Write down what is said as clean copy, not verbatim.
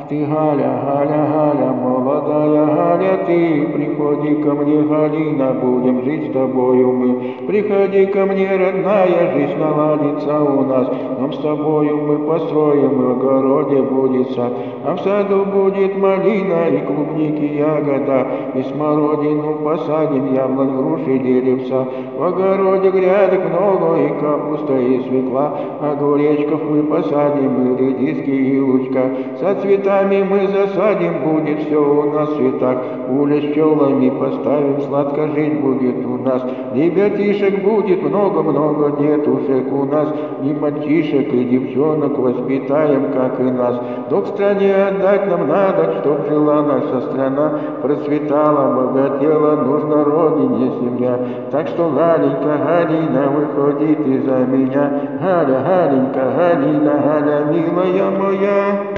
Ты, Галя, Галя, Галя, молодая Галя, ты, приходи ко мне, Галина, будем жить с тобою мы. Приходи ко мне, родная, жизнь наладится у нас, дом с тобою мы построим, и в огороде будет сад, а в саду будет малина и клубники, ягода, и смородину посадим, яблонь, груши, деревца. В огороде грядок много, и капуста, и свекла, огуречков мы посадим, и редиски, и лучка. Со цветами мы засадим, будет все у нас в цветах, улей с пчелами поставим, сладко жить будет у нас. Ребятишек будет много-много, детушек у нас, и мальчишек, и девчонок воспитаем, как и нас. Долг стране отдать нам надо, чтоб жила наша страна, процветала, богатела, нужна родине семья. Так что, Галенька, Галина, выходи ты за меня, Галя, Галенька, Галина, Галя, милая моя.